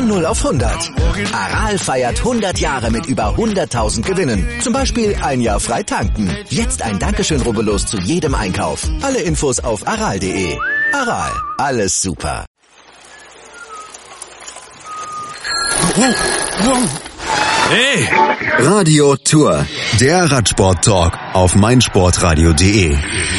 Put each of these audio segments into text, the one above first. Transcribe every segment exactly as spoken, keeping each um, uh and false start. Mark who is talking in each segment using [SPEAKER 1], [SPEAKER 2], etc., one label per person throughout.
[SPEAKER 1] Von null auf hundert. Aral feiert hundert Jahre mit über hunderttausend Gewinnen. Zum Beispiel ein Jahr frei tanken. Jetzt ein Dankeschön, rubbellos zu jedem Einkauf. Alle Infos auf aral punkt de. Aral, alles super.
[SPEAKER 2] Hey! Radio Tour, der Radsport-Talk auf meinsportradio punkt de.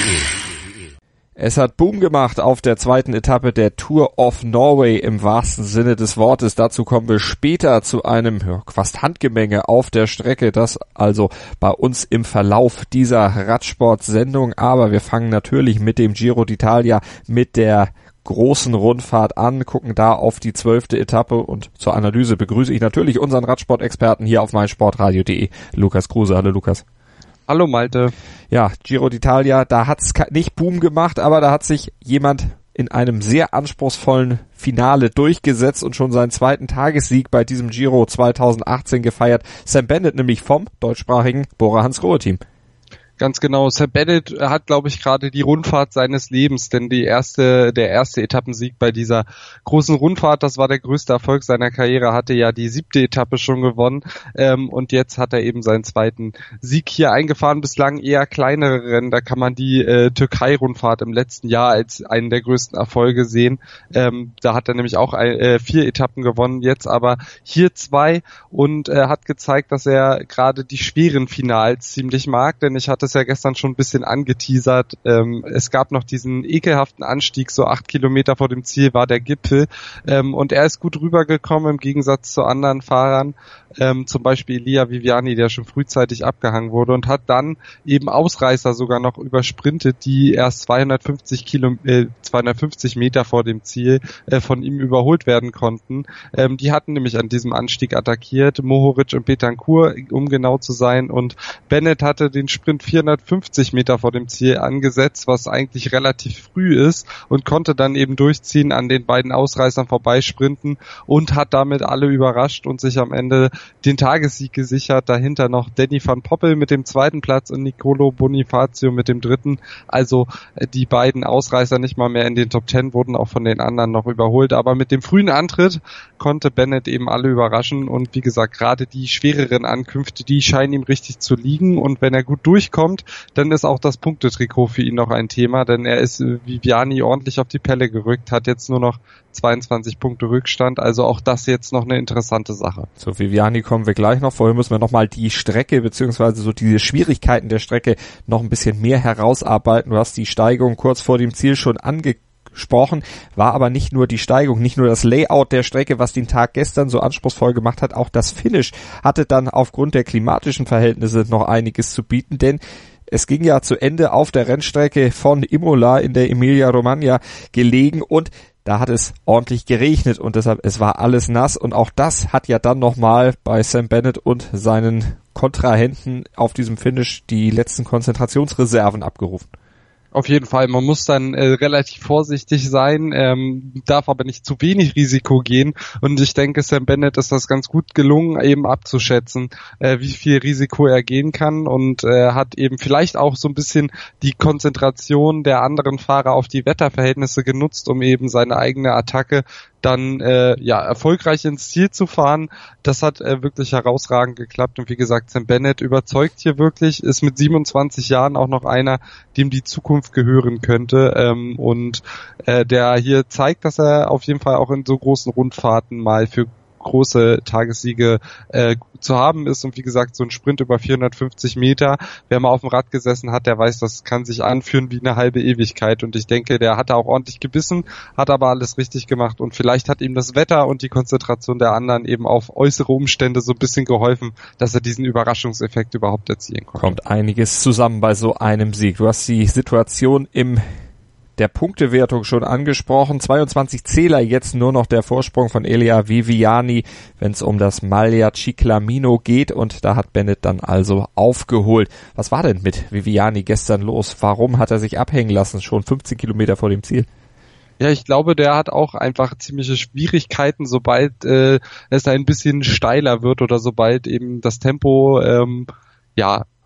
[SPEAKER 3] Es hat Boom gemacht auf der zweiten Etappe der Tour of Norway im wahrsten Sinne des Wortes. Dazu kommen wir später zu einem ja, fast Handgemenge auf der Strecke. Das also bei uns im Verlauf dieser Radsport-Sendung. Aber wir fangen natürlich mit dem Giro d'Italia, mit der großen Rundfahrt an, gucken da auf die zwölfte Etappe und zur Analyse begrüße ich natürlich unseren Radsport-Experten hier auf meinsportradio punkt de, Lukas Kruse. Hallo Lukas.
[SPEAKER 4] Hallo Malte.
[SPEAKER 3] Ja, Giro d'Italia, da hat's nicht Boom gemacht, aber da hat sich jemand in einem sehr anspruchsvollen Finale durchgesetzt und schon seinen zweiten Tagessieg bei diesem Giro zweitausendachtzehn gefeiert. Sam Bennett, nämlich vom deutschsprachigen Bora-Hansgrohe-Team.
[SPEAKER 4] Ganz genau. Sam Bennett hat, glaube ich, gerade die Rundfahrt seines Lebens, denn die erste, der erste Etappensieg bei dieser großen Rundfahrt, das war der größte Erfolg seiner Karriere, hatte ja die siebte Etappe schon gewonnen, ähm, und jetzt hat er eben seinen zweiten Sieg hier eingefahren. Bislang eher kleinere Rennen, da kann man die äh, Türkei-Rundfahrt im letzten Jahr als einen der größten Erfolge sehen. Ähm, da hat er nämlich auch ein, äh, vier Etappen gewonnen, jetzt aber hier zwei und äh, hat gezeigt, dass er gerade die schweren Finals ziemlich mag, denn ich hatte es ja gestern schon ein bisschen angeteasert. Ähm, es gab noch diesen ekelhaften Anstieg, so acht Kilometer vor dem Ziel war der Gipfel. Ähm, und er ist gut rübergekommen im Gegensatz zu anderen Fahrern. Ähm, zum Beispiel Elia Viviani, der schon frühzeitig abgehangen wurde und hat dann eben Ausreißer sogar noch übersprintet, die erst zweihundertfünfzig Kilo, äh, zweihundertfünfzig Meter vor dem Ziel äh, von ihm überholt werden konnten. Ähm, die hatten nämlich an diesem Anstieg attackiert, Mohoric und Betancourt, um genau zu sein, und Bennett hatte den Sprint vierhundertfünfzig Meter vor dem Ziel angesetzt, was eigentlich relativ früh ist, und konnte dann eben durchziehen, an den beiden Ausreißern vorbeisprinten und hat damit alle überrascht und sich am Ende den Tagessieg gesichert. Dahinter noch Danny van Poppel mit dem zweiten Platz und Nicolo Bonifacio mit dem dritten. Also die beiden Ausreißer nicht mal mehr in den Top Ten, wurden auch von den anderen noch überholt. Aber mit dem frühen Antritt konnte Bennett eben alle überraschen und wie gesagt, gerade die schwereren Ankünfte, die scheinen ihm richtig zu liegen, und wenn er gut durchkommt, dann ist auch das Punktetrikot für ihn noch ein Thema, denn er ist Viviani ordentlich auf die Pelle gerückt, hat jetzt nur noch zweiundzwanzig Punkte Rückstand, also auch das jetzt noch eine interessante Sache.
[SPEAKER 3] Zu Viviani kommen wir gleich noch, vorher müssen wir nochmal die Strecke beziehungsweise so diese Schwierigkeiten der Strecke noch ein bisschen mehr herausarbeiten. Du hast die Steigung kurz vor dem Ziel schon angesprochen, war aber nicht nur die Steigung, nicht nur das Layout der Strecke, was den Tag gestern so anspruchsvoll gemacht hat, auch das Finish hatte dann aufgrund der klimatischen Verhältnisse noch einiges zu bieten, denn es ging ja zu Ende auf der Rennstrecke von Imola in der Emilia-Romagna gelegen und da hat es ordentlich geregnet und deshalb, es war alles nass und auch das hat ja dann nochmal bei Sam Bennett und seinen Kontrahenten auf diesem Finish die letzten Konzentrationsreserven abgerufen.
[SPEAKER 4] Auf jeden Fall, man muss dann äh, relativ vorsichtig sein, ähm, darf aber nicht zu wenig Risiko gehen, und ich denke, Sam Bennett ist das ganz gut gelungen, eben abzuschätzen, äh, wie viel Risiko er gehen kann, und äh, hat eben vielleicht auch so ein bisschen die Konzentration der anderen Fahrer auf die Wetterverhältnisse genutzt, um eben seine eigene Attacke dann äh, ja erfolgreich ins Ziel zu fahren. Das hat äh, wirklich herausragend geklappt, und wie gesagt, Sam Bennett überzeugt hier wirklich, ist mit siebenundzwanzig Jahren auch noch einer, dem die Zukunft gehören könnte, ähm, und äh, der hier zeigt, dass er auf jeden Fall auch in so großen Rundfahrten mal für große Tagessiege äh, zu haben ist, und wie gesagt, so ein Sprint über vierhundertfünfzig Meter, wer mal auf dem Rad gesessen hat, der weiß, das kann sich anfühlen wie eine halbe Ewigkeit, und ich denke, der hat auch ordentlich gebissen, hat aber alles richtig gemacht, und vielleicht hat ihm das Wetter und die Konzentration der anderen eben auf äußere Umstände so ein bisschen geholfen, dass er diesen Überraschungseffekt überhaupt erzielen konnte.
[SPEAKER 3] Kommt einiges zusammen bei so einem Sieg. Du hast die Situation im der Punktewertung schon angesprochen. zweiundzwanzig Zähler, jetzt nur noch der Vorsprung von Elia Viviani, wenn es um das Maglia Ciclamino geht, und da hat Bennett dann also aufgeholt. Was war denn mit Viviani gestern los? Warum hat er sich abhängen lassen, schon fünfzehn Kilometer vor dem Ziel?
[SPEAKER 4] Ja, ich glaube, der hat auch einfach ziemliche Schwierigkeiten, sobald äh, es ein bisschen steiler wird oder sobald eben das Tempo ähm, ja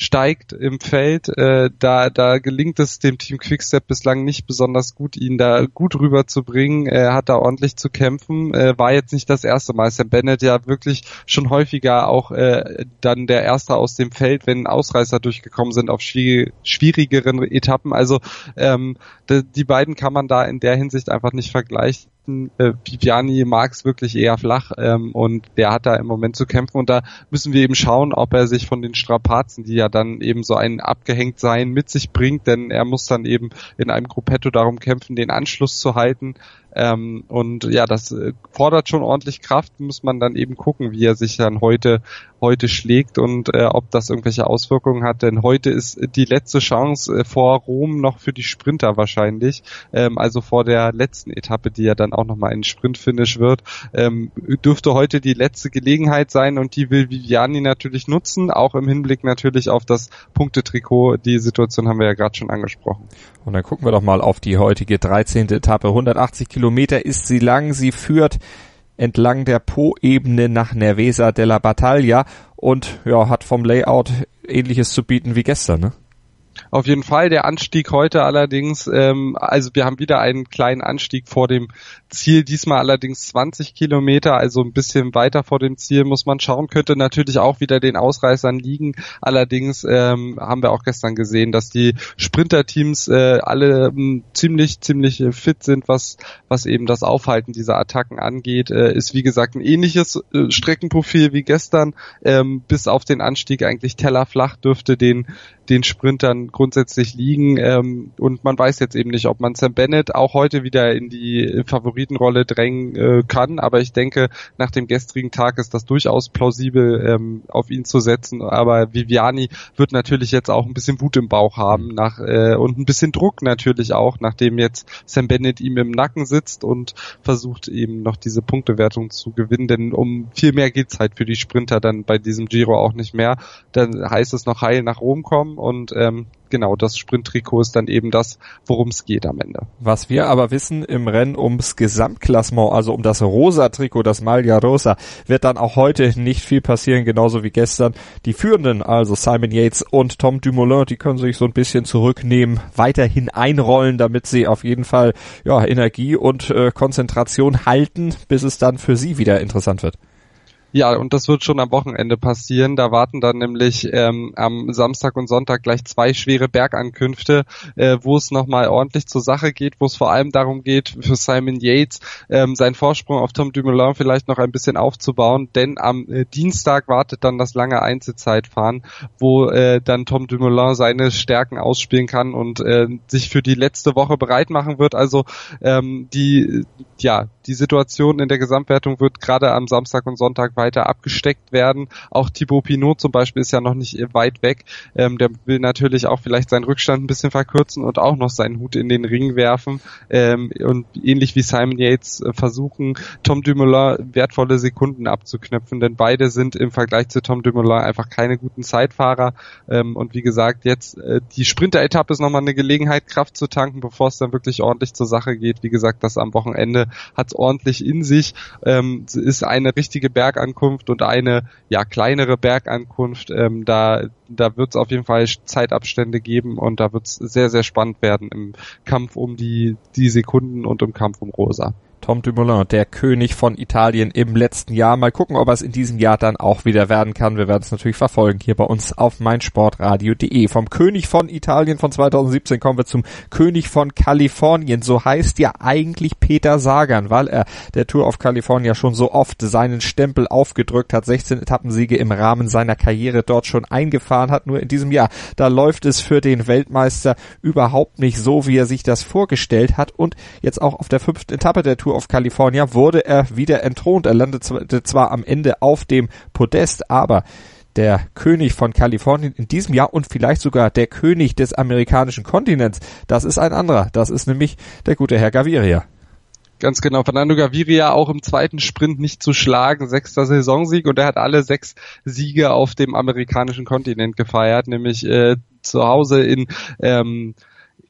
[SPEAKER 4] steigt im Feld. Äh, da, da gelingt es dem Team Quickstep bislang nicht besonders gut, ihn da gut rüberzubringen. Er hat da ordentlich zu kämpfen. Äh, war jetzt nicht das erste Mal. Sam Bennett ja wirklich schon häufiger auch äh, dann der Erste aus dem Feld, wenn Ausreißer durchgekommen sind auf schwierig, schwierigeren Etappen. Also ähm, die, die beiden kann man da in der Hinsicht einfach nicht vergleichen. Äh, Viviani mag es wirklich eher flach ähm, und der hat da im Moment zu kämpfen und da müssen wir eben schauen, ob er sich von den Strapazen, die ja dann eben so ein Abgehängtsein mit sich bringt, denn er muss dann eben in einem Gruppetto darum kämpfen, den Anschluss zu halten. Ähm, und ja, das äh, fordert schon ordentlich Kraft, muss man dann eben gucken, wie er sich dann heute heute schlägt und äh, ob das irgendwelche Auswirkungen hat, denn heute ist die letzte Chance äh, vor Rom noch für die Sprinter wahrscheinlich, ähm, also vor der letzten Etappe, die ja dann auch nochmal ein Sprintfinish wird, ähm, dürfte heute die letzte Gelegenheit sein und die will Viviani natürlich nutzen, auch im Hinblick natürlich auf das Punktetrikot, die Situation haben wir ja gerade schon angesprochen.
[SPEAKER 3] Und dann gucken wir doch mal auf die heutige dreizehnte Etappe, hundertachtzig Kilometer ist sie lang, sie führt entlang der Po-Ebene nach Nervesa della Battaglia und ja, hat vom Layout Ähnliches zu bieten wie gestern, ne?
[SPEAKER 4] Auf jeden Fall, der Anstieg heute allerdings, ähm, also wir haben wieder einen kleinen Anstieg vor dem Ziel, diesmal allerdings zwanzig Kilometer, also ein bisschen weiter vor dem Ziel muss man schauen, könnte natürlich auch wieder den Ausreißern liegen, allerdings ähm, haben wir auch gestern gesehen, dass die Sprinterteams äh, alle ähm, ziemlich, ziemlich fit sind, was was eben das Aufhalten dieser Attacken angeht, äh, ist wie gesagt ein ähnliches äh, Streckenprofil wie gestern, ähm, bis auf den Anstieg eigentlich tellerflach dürfte den den Sprintern grundsätzlich liegen ähm, und man weiß jetzt eben nicht, ob man Sam Bennett auch heute wieder in die Favoritenrolle drängen äh, kann, aber ich denke, nach dem gestrigen Tag ist das durchaus plausibel, ähm, auf ihn zu setzen, aber Viviani wird natürlich jetzt auch ein bisschen Wut im Bauch haben nach äh, und ein bisschen Druck natürlich auch, nachdem jetzt Sam Bennett ihm im Nacken sitzt und versucht eben noch diese Punktewertung zu gewinnen, denn um viel mehr geht's halt für die Sprinter dann bei diesem Giro auch nicht mehr, dann heißt es noch heil nach Rom kommen und ähm, genau, das Sprinttrikot ist dann eben das, worum es geht am Ende.
[SPEAKER 3] Was wir aber wissen, im Rennen ums Gesamtklassement, also um das rosa Trikot, das Maglia Rosa, wird dann auch heute nicht viel passieren, genauso wie gestern. Die Führenden, also Simon Yates und Tom Dumoulin, die können sich so ein bisschen zurücknehmen, weiterhin einrollen, damit sie auf jeden Fall ja Energie und äh, Konzentration halten, bis es dann für sie wieder interessant wird.
[SPEAKER 4] Ja, und das wird schon am Wochenende passieren. Da warten dann nämlich ähm, am Samstag und Sonntag gleich zwei schwere Bergankünfte, äh, wo es nochmal ordentlich zur Sache geht, wo es vor allem darum geht, für Simon Yates ähm, seinen Vorsprung auf Tom Dumoulin vielleicht noch ein bisschen aufzubauen, denn am äh, Dienstag wartet dann das lange Einzelzeitfahren, wo äh, dann Tom Dumoulin seine Stärken ausspielen kann und äh, sich für die letzte Woche bereit machen wird. Also ähm, die, ja, die Situation in der Gesamtwertung wird gerade am Samstag und Sonntag weiter abgesteckt werden. Auch Thibaut Pinot zum Beispiel ist ja noch nicht weit weg. Ähm, der will natürlich auch vielleicht seinen Rückstand ein bisschen verkürzen und auch noch seinen Hut in den Ring werfen. Ähm, und ähnlich wie Simon Yates äh, versuchen, Tom Dumoulin wertvolle Sekunden abzuknöpfen, denn beide sind im Vergleich zu Tom Dumoulin einfach keine guten Zeitfahrer. Ähm, und wie gesagt, jetzt äh, die Sprinter-Etappe ist nochmal eine Gelegenheit, Kraft zu tanken, bevor es dann wirklich ordentlich zur Sache geht. Wie gesagt, das am Wochenende hat es ordentlich in sich. Ähm, es ist eine richtige Bergankunft und eine ja kleinere Bergankunft. Ähm, da da wird es auf jeden Fall Zeitabstände geben und da wird es sehr, sehr spannend werden im Kampf um die die Sekunden und im Kampf um Rosa.
[SPEAKER 3] Tom Dumoulin, der König von Italien im letzten Jahr. Mal gucken, ob er es in diesem Jahr dann auch wieder werden kann. Wir werden es natürlich verfolgen hier bei uns auf meinsportradio punkt de. Vom König von Italien von zweitausendsiebzehn kommen wir zum König von Kalifornien. So heißt ja eigentlich Peter Sagan, weil er der Tour of California schon so oft seinen Stempel aufgedrückt hat, sechzehn Etappensiege im Rahmen seiner Karriere dort schon eingefahren hat. Nur in diesem Jahr, da läuft es für den Weltmeister überhaupt nicht so, wie er sich das vorgestellt hat. Und jetzt auch auf der fünften Etappe der Tour auf California wurde er wieder entthront. Er landete zwar am Ende auf dem Podest, aber der König von Kalifornien in diesem Jahr und vielleicht sogar der König des amerikanischen Kontinents, das ist ein anderer. Das ist nämlich der gute Herr Gaviria.
[SPEAKER 4] Ganz genau, Fernando Gaviria auch im zweiten Sprint nicht zu schlagen, sechster Saisonsieg und er hat alle sechs Siege auf dem amerikanischen Kontinent gefeiert, nämlich äh, zu Hause in ähm,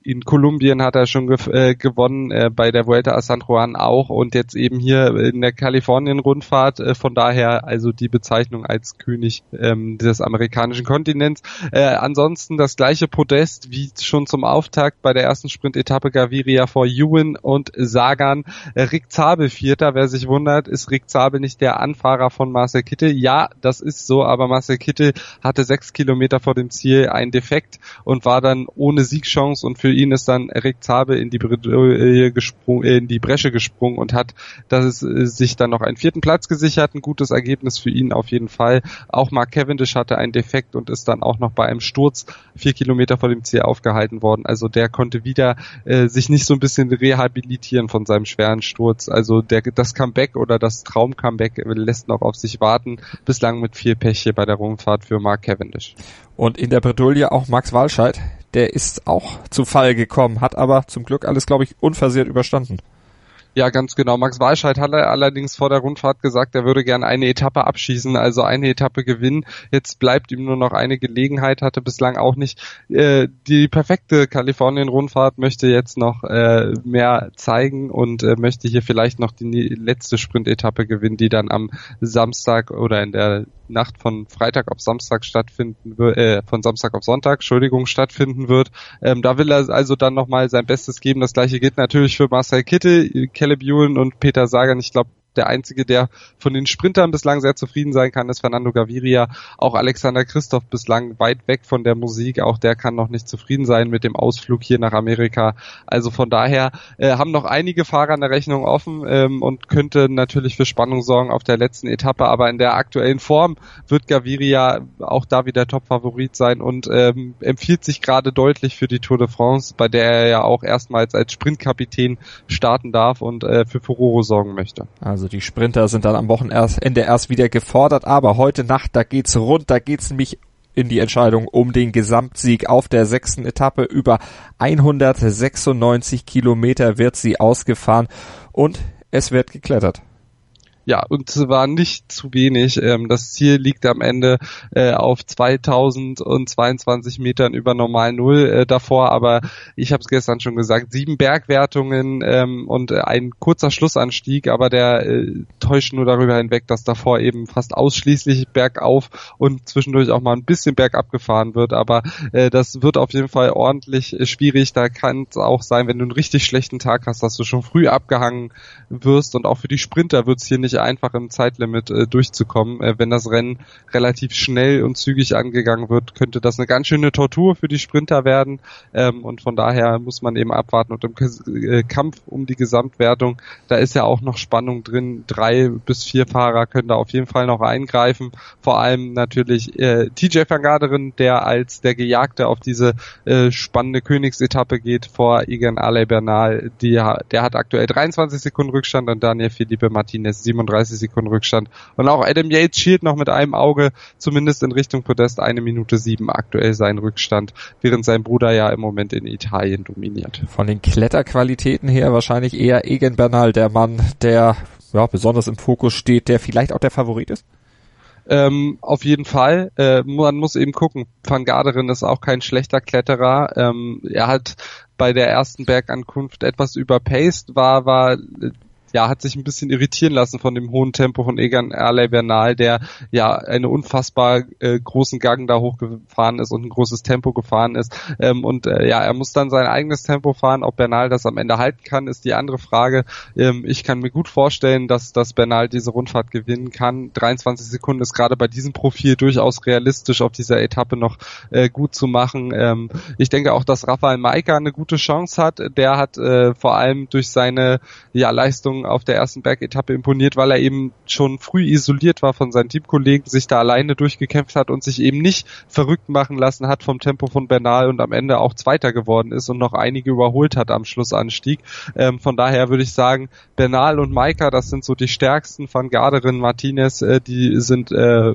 [SPEAKER 4] in Kolumbien hat er schon ge- äh, gewonnen, äh, bei der Vuelta a San Juan auch und jetzt eben hier in der Kalifornien-Rundfahrt. Äh, von daher also die Bezeichnung als König ähm, des amerikanischen Kontinents. Äh, ansonsten das gleiche Podest wie schon zum Auftakt bei der ersten Sprint-Etappe Gaviria vor Ewan und Sagan. Äh, Rick Zabel Vierter, wer sich wundert, ist Rick Zabel nicht der Anfahrer von Marcel Kittel? Ja, das ist so, aber Marcel Kittel hatte sechs Kilometer vor dem Ziel einen Defekt und war dann ohne Siegchance und für ihn ist dann Rick Zabel in die Bredouille gesprungen, in die Bresche gesprungen und hat das ist, sich dann noch einen vierten Platz gesichert. Ein gutes Ergebnis für ihn auf jeden Fall. Auch Mark Cavendish hatte einen Defekt und ist dann auch noch bei einem Sturz vier Kilometer vor dem Ziel aufgehalten worden. Also der konnte wieder äh, sich nicht so ein bisschen rehabilitieren von seinem schweren Sturz. Also der, das Comeback oder das Traum-Comeback lässt noch auf sich warten. Bislang mit viel Pech hier bei der Rundfahrt für Mark Cavendish.
[SPEAKER 3] Und in der Bredouille auch Max Walscheid, der ist auch zu Fall gekommen, hat aber zum Glück alles, glaube ich, unversehrt überstanden.
[SPEAKER 4] Ja, ganz genau. Max Walscheid hat allerdings vor der Rundfahrt gesagt, er würde gerne eine Etappe abschießen, also eine Etappe gewinnen. Jetzt bleibt ihm nur noch eine Gelegenheit, hatte bislang auch nicht äh, die perfekte Kalifornien-Rundfahrt, möchte jetzt noch äh, mehr zeigen und äh, möchte hier vielleicht noch die letzte Sprint-Etappe gewinnen, die dann am Samstag oder in der Nacht von Freitag auf Samstag stattfinden wird, äh, von Samstag auf Sonntag, Entschuldigung, stattfinden wird. Ähm, da will er also dann nochmal sein Bestes geben. Das gleiche gilt natürlich für Marcel Kittel, Caleb Ewan und Peter Sagan. Ich glaube, der einzige, der von den Sprintern bislang sehr zufrieden sein kann, ist Fernando Gaviria. Auch Alexander Kristoff bislang weit weg von der Musik. Auch der kann noch nicht zufrieden sein mit dem Ausflug hier nach Amerika. Also von daher äh, haben noch einige Fahrer an der Rechnung offen ähm, und könnte natürlich für Spannung sorgen auf der letzten Etappe. Aber in der aktuellen Form wird Gaviria auch da wieder Top-Favorit sein und ähm, empfiehlt sich gerade deutlich für die Tour de France, bei der er ja auch erstmals als Sprintkapitän starten darf und äh, für Furore sorgen möchte.
[SPEAKER 3] Also die Sprinter sind dann am Wochenende erst wieder gefordert, aber heute Nacht, da geht's rund, da geht's nämlich in die Entscheidung um den Gesamtsieg auf der sechsten Etappe. Über hundertsechsundneunzig Kilometer wird sie ausgefahren und es wird geklettert.
[SPEAKER 4] Ja, und zwar nicht zu wenig. Ähm, das Ziel liegt am Ende äh, auf zweitausendzweiundzwanzig Metern über Normal Null äh, davor, aber ich habe es gestern schon gesagt, sieben Bergwertungen ähm, und äh, ein kurzer Schlussanstieg, aber der äh, täuscht nur darüber hinweg, dass davor eben fast ausschließlich bergauf und zwischendurch auch mal ein bisschen bergab gefahren wird, aber äh, das wird auf jeden Fall ordentlich äh, schwierig. Da kann es auch sein, wenn du einen richtig schlechten Tag hast, dass du schon früh abgehangen wirst und auch für die Sprinter wird es hier nicht einfach im Zeitlimit äh, durchzukommen. Äh, wenn das Rennen relativ schnell und zügig angegangen wird, könnte das eine ganz schöne Tortur für die Sprinter werden. Ähm, und von daher muss man eben abwarten. Und im äh, Kampf um die Gesamtwertung, da ist ja auch noch Spannung drin. Drei bis vier Fahrer können da auf jeden Fall noch eingreifen. Vor allem natürlich äh, T J van Garderen, der als der Gejagte auf diese äh, spannende Königsetappe geht vor Egan Ale Bernal. Die, der hat aktuell dreiundzwanzig Sekunden Rückstand und Daniel Felipe Martinez siebenunddreißig Sekunden Rückstand. Und auch Adam Yates schielt noch mit einem Auge, zumindest in Richtung Podest, eine Minute sieben aktuell sein Rückstand, während sein Bruder ja im Moment in Italien dominiert.
[SPEAKER 3] Von den Kletterqualitäten her wahrscheinlich eher Egan Bernal, der Mann, der ja besonders im Fokus steht, der vielleicht auch der Favorit ist?
[SPEAKER 4] Ähm, auf jeden Fall. Äh, man muss eben gucken. Van Garderen ist auch kein schlechter Kletterer. Ähm, er hat bei der ersten Bergankunft etwas überpaced, war, war ja, hat sich ein bisschen irritieren lassen von dem hohen Tempo von Egan Ale Bernal, der ja einen unfassbar äh, großen Gang da hochgefahren ist und ein großes Tempo gefahren ist. Ähm, und äh, ja, er muss dann sein eigenes Tempo fahren. Ob Bernal das am Ende halten kann, ist die andere Frage. Ähm, ich kann mir gut vorstellen, dass, dass Bernal diese Rundfahrt gewinnen kann. dreiundzwanzig Sekunden ist gerade bei diesem Profil durchaus realistisch auf dieser Etappe noch äh, gut zu machen. Ähm, ich denke auch, dass Rafael Majka eine gute Chance hat. Der hat äh, vor allem durch seine ja, Leistung auf der ersten Bergetappe imponiert, weil er eben schon früh isoliert war von seinen Teamkollegen, sich da alleine durchgekämpft hat und sich eben nicht verrückt machen lassen hat vom Tempo von Bernal und am Ende auch Zweiter geworden ist und noch einige überholt hat am Schlussanstieg. Ähm, von daher würde ich sagen, Bernal und Majka, das sind so die stärksten. Van Garderen, Martinez, äh, die sind äh,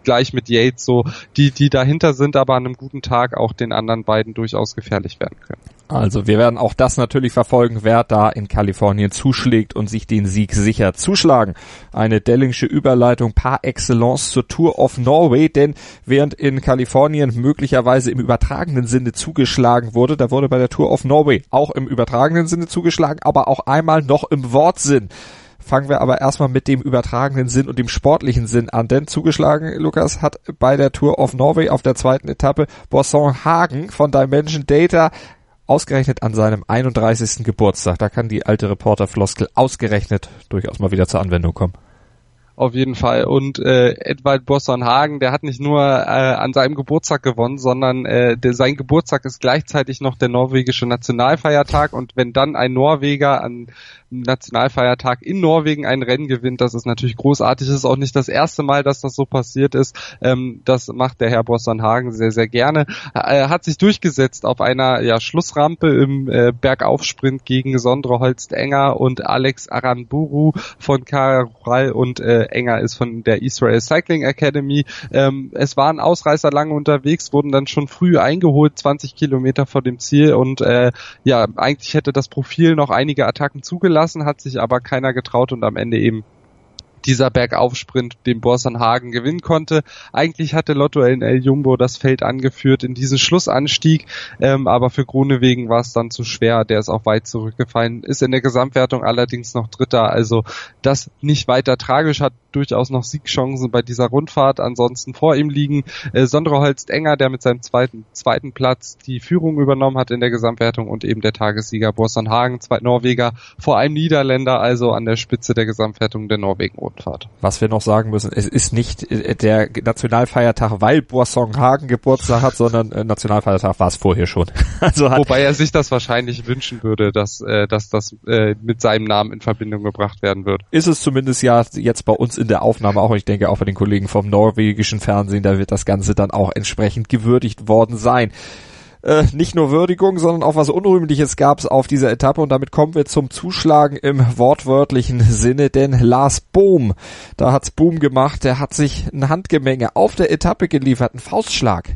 [SPEAKER 4] gleich mit Yates so, die, die dahinter sind, aber an einem guten Tag auch den anderen beiden durchaus gefährlich werden können.
[SPEAKER 3] Also wir werden auch das natürlich verfolgen, wer da in Kalifornien zuschlägt und sich den Sieg sicher zuschlagen. Eine Dellingsche Überleitung par excellence zur Tour of Norway, denn während in Kalifornien möglicherweise im übertragenen Sinne zugeschlagen wurde, da wurde bei der Tour of Norway auch im übertragenen Sinne zugeschlagen, aber auch einmal noch im Wortsinn. Fangen wir aber erstmal mit dem übertragenen Sinn und dem sportlichen Sinn an, denn zugeschlagen, Lukas, hat bei der Tour of Norway auf der zweiten Etappe Boasson Hagen von Dimension Data ausgerechnet an seinem einunddreißigsten Geburtstag. Da kann die alte Reporterfloskel ausgerechnet durchaus mal wieder zur Anwendung kommen.
[SPEAKER 4] Auf jeden Fall. Und äh, Edvald Boasson Hagen, der hat nicht nur äh, an seinem Geburtstag gewonnen, sondern äh, der, sein Geburtstag ist gleichzeitig noch der norwegische Nationalfeiertag. Und wenn dann ein Norweger an Nationalfeiertag in Norwegen ein Rennen gewinnt, das ist natürlich großartig. Es ist auch nicht das erste Mal, dass das so passiert ist. Ähm, das macht der Herr Boasson Hagen sehr, sehr gerne. Er hat sich durchgesetzt auf einer ja, Schlussrampe im äh, Bergaufsprint gegen Sondre Holst-Enger und Alex Aranburu von Karal und äh, Enger ist von der Israel Cycling Academy. Ähm, es waren Ausreißer lange unterwegs, wurden dann schon früh eingeholt, zwanzig Kilometer vor dem Ziel und äh, ja, eigentlich hätte das Profil noch einige Attacken zugelassen, hat sich aber keiner getraut und am Ende eben dieser Bergaufsprint, den Boasson Hagen gewinnen konnte. Eigentlich hatte Lotto N L Jumbo das Feld angeführt in diesen Schlussanstieg, ähm, aber für Groenewegen war es dann zu schwer. Der ist auch weit zurückgefallen, ist in der Gesamtwertung allerdings noch Dritter, also das nicht weiter tragisch, hat durchaus noch Siegchancen bei dieser Rundfahrt. Ansonsten vor ihm liegen äh, Sondre Holst-Enger, der mit seinem zweiten zweiten Platz die Führung übernommen hat in der Gesamtwertung und eben der Tagessieger Boasson Hagen, zwei Norweger vor einem Niederländer, also an der Spitze der Gesamtwertung der Norwegen-Rundfahrt.
[SPEAKER 3] Was wir noch sagen müssen, es ist nicht der Nationalfeiertag, weil Boasson Hagen Geburtstag hat, sondern äh, Nationalfeiertag war es vorher schon. Also hat
[SPEAKER 4] Wobei er sich das wahrscheinlich wünschen würde, dass, äh, dass das äh, mit seinem Namen in Verbindung gebracht werden wird.
[SPEAKER 3] Ist es zumindest ja jetzt bei uns in der Aufnahme auch, und ich denke auch bei den Kollegen vom norwegischen Fernsehen, da wird das Ganze dann auch entsprechend gewürdigt worden sein. Äh, nicht nur Würdigung, sondern auch was Unrühmliches gab es auf dieser Etappe und damit kommen wir zum Zuschlagen im wortwörtlichen Sinne, denn Lars Boom, da hat's Boom gemacht, der hat sich ein Handgemenge auf der Etappe geliefert, ein Faustschlag.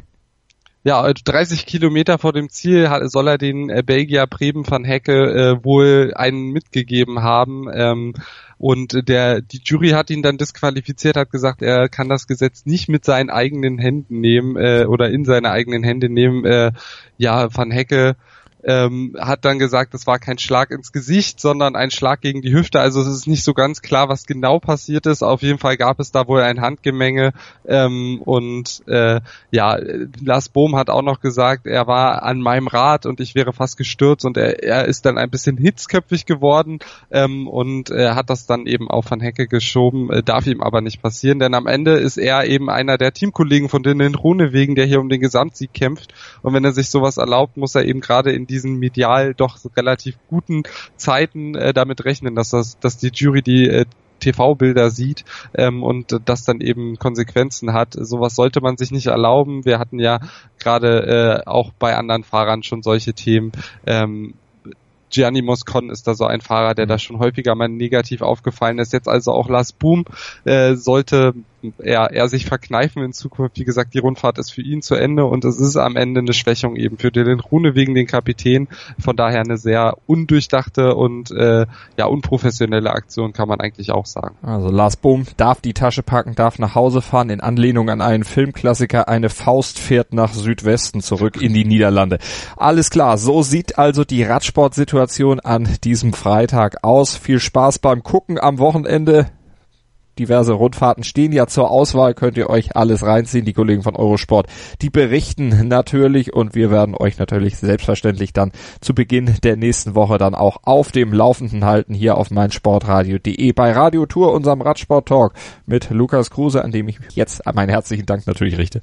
[SPEAKER 4] Ja, dreißig Kilometer vor dem Ziel soll er den äh, Belgier Preben van Hecke äh, wohl einen mitgegeben haben. Ähm, und der die Jury hat ihn dann disqualifiziert, hat gesagt, er kann das Gesetz nicht mit seinen eigenen Händen nehmen äh, oder in seine eigenen Hände nehmen. Äh, ja, Van Hecke ähm, hat dann gesagt, es war kein Schlag ins Gesicht, sondern ein Schlag gegen die Hüfte. Also es ist nicht so ganz klar, was genau passiert ist. Auf jeden Fall gab es da wohl ein Handgemenge. Ähm, und äh, ja, Lars Boom hat auch noch gesagt, er war an meinem Rad und ich wäre fast gestürzt. Und er, er ist dann ein bisschen hitzköpfig geworden ähm, und er hat das dann eben auf Van Hecke geschoben. Äh, darf ihm aber nicht passieren, denn am Ende ist er eben einer der Teamkollegen von Dylan Groenewegen, der hier um den Gesamtsieg kämpft. Und wenn er sich sowas erlaubt, muss er eben gerade in diesen medial doch relativ guten Zeiten äh, damit rechnen, dass das, dass die Jury die äh, T V-Bilder sieht ähm, und das dann eben Konsequenzen hat. Sowas sollte man sich nicht erlauben. Wir hatten ja gerade äh, auch bei anderen Fahrern schon solche Themen. Ähm, Gianni Moscon ist da so ein Fahrer, der da schon häufiger mal negativ aufgefallen ist. Jetzt also auch Lars Boom äh, sollte er, er sich verkneifen in Zukunft. Wie gesagt, die Rundfahrt ist für ihn zu Ende und es ist am Ende eine Schwächung eben für Dylan Groenewegen, den Kapitän. Von daher eine sehr undurchdachte und äh, ja unprofessionelle Aktion, kann man eigentlich auch sagen.
[SPEAKER 3] Also Lars Boom darf die Tasche packen, darf nach Hause fahren, in Anlehnung an einen Filmklassiker, eine Faust fährt nach Südwesten zurück in die Niederlande. Alles klar, so sieht also die Radsportsituation an diesem Freitag aus. Viel Spaß beim Gucken am Wochenende. Diverse Rundfahrten stehen ja zur Auswahl, könnt ihr euch alles reinziehen. Die Kollegen von Eurosport, die berichten natürlich und wir werden euch natürlich selbstverständlich dann zu Beginn der nächsten Woche dann auch auf dem Laufenden halten, hier auf meinsportradio punkt de bei Radio Tour, unserem Radsport-Talk mit Lukas Kruse, an dem ich jetzt meinen herzlichen Dank natürlich richte.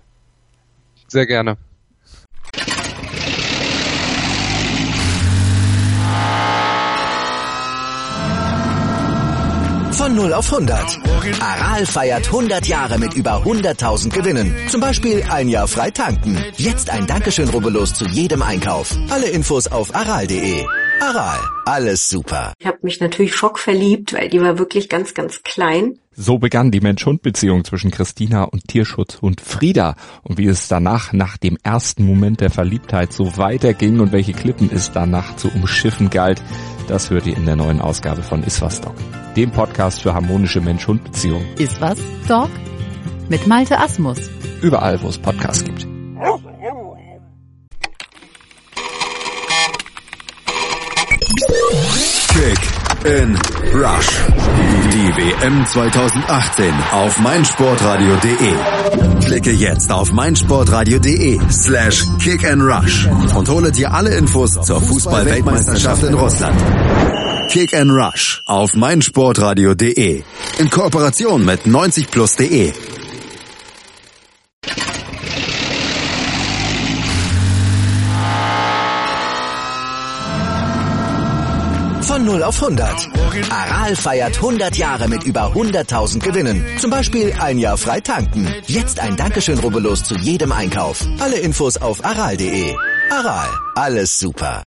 [SPEAKER 4] Sehr gerne.
[SPEAKER 1] Von null auf hundert. Aral feiert hundert Jahre mit über hunderttausend Gewinnen. Zum Beispiel ein Jahr frei tanken. Jetzt ein Dankeschön, rubbellos zu jedem Einkauf. Alle Infos auf aral punkt de. Aral, alles super.
[SPEAKER 5] Ich habe mich natürlich schockverliebt, weil die war wirklich ganz, ganz klein.
[SPEAKER 3] So begann die Mensch-Hund-Beziehung zwischen Christina und Tierschutzhund Frieda. Und wie es danach, nach dem ersten Moment der Verliebtheit, so weiterging und welche Klippen es danach zu umschiffen galt, das hört ihr in der neuen Ausgabe von Iswas Dog, dem Podcast für harmonische Mensch-Hund-Beziehungen.
[SPEAKER 5] Iswas Dog? Mit Malte Asmus.
[SPEAKER 3] Überall, wo es Podcasts gibt.
[SPEAKER 2] Kick in Rush. Die W M zwanzig achtzehn auf meinsportradio.de. Klicke jetzt auf meinsportradio.de slash Kick and Rush und hole dir alle Infos zur Fußball-Weltmeisterschaft in Russland. Kick and Rush auf meinsportradio.de. In Kooperation mit neunzig plus punkt de.
[SPEAKER 1] Von null auf hundert. Aral feiert hundert Jahre mit über hunderttausend Gewinnen. Zum Beispiel ein Jahr frei tanken. Jetzt ein Dankeschön, rubbellos zu jedem Einkauf. Alle Infos auf aral punkt de. Aral, alles super.